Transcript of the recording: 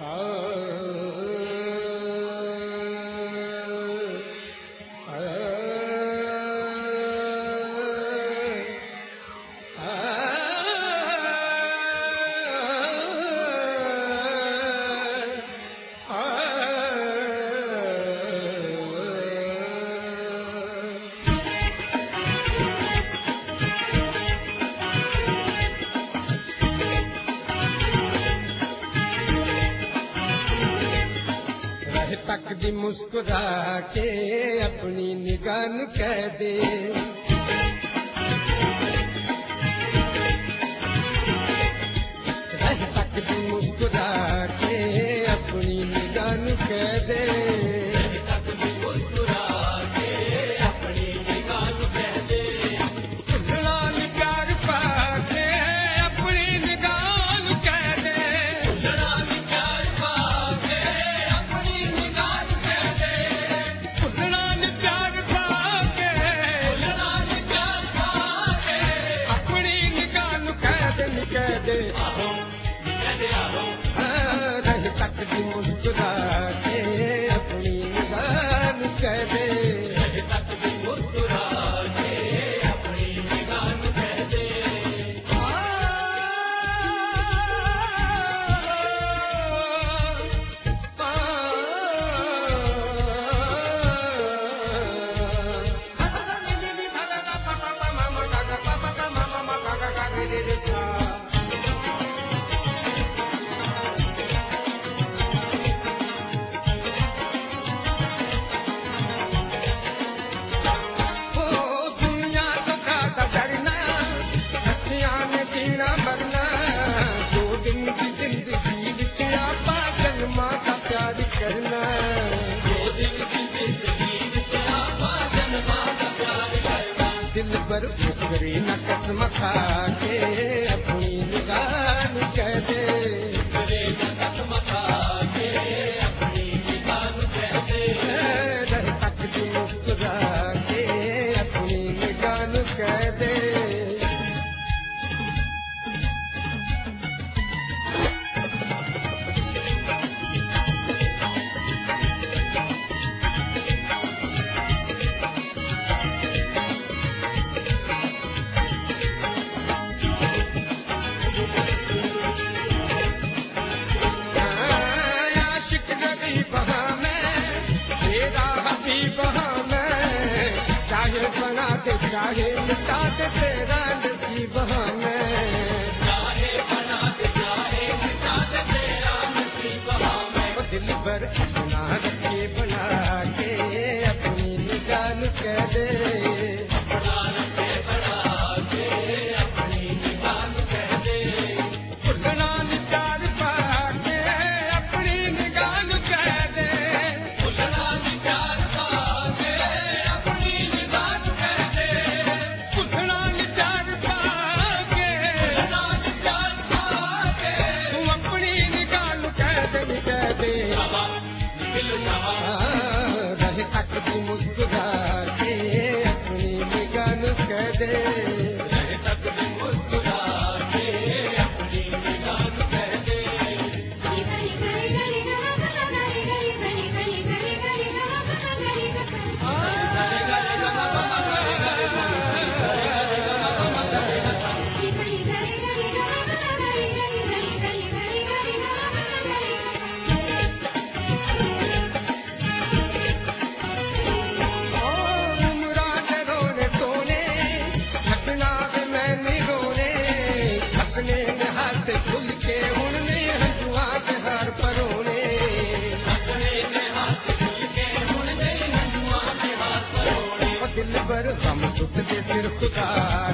तक दी मुस्कुरा के अपनी निगाह नू कह दे, रह तक दी मुस्कुरा के अपनी निगाह नू कह दे, रह तक दी मुस्कुरा के अपनी निगाह नू कह दे, भुलना नी प्यार पाके अपनी निगाह नू कह दे, भुलना नी प्यार पाके अपनी निगाह नू कह दे, भुलना नी प्यार पाके, भुलना नी प्यार पाके अपनी निगाह नू कह दे, कह दे आहो, कह दे आहो, रह तक दी मुस्कुरा के अपनी निगाह नू कह दे, रह तक दी मुस्कुरा के अपनी निगाह नू कह दे, दुनिया तो खादा डरना, हथियार ने जीना मरना, दो दिन की जिंदगी विच आपा जन्मा का प्यार करना, दो दिन की जिंदगी विच आपा जन्मा का प्यार करना, दिल पर मुकरी न कसम खा के अपनी निगाह नू कह दे, मुकरी न कसम खा के अपनी निगाह नू कह दे, रह तक दी मुस्कुरा के अपनी निगाह नू कह दे, आशिक नबी बहा मैं, तेरा हबीब हाँ मैं, चाहे बना दे चाहे मिटा दे तेरा नसीब हाँ मैं, चाहे बना दे चाहे मिटा दे तेरा नसीब हाँ मैं, दिल पर अपना रखे बना के अपनी निगाह नू कह दे, अपना रखे बना के अपनी निगाह नू कह दे, भुलना नी प्यार पाके अपनी निगाह नू कह दे, भुलना नी प्यार पाके अपनी निगाह नू कह दे, भुलना नी प्यार पाके, भुलना नी प्यार पाके तू अपनी निगाह नू कह दे, कह दे रह तक दी मुस्कुरा के अपनी निगाह नू कह दे, रह तक दी मुस्कुरा के अपनी निगाह नू कह दे, मुराद रोने तोने छटना वे मैं नहीं रोने, हंसने ने हासे खुल के उड़ने हंजुआ के हार परोने, हंसने ने हासे खुल के उड़ने हंजुआ के हार परोने, दिल पर गम सुट दे सिर खुदा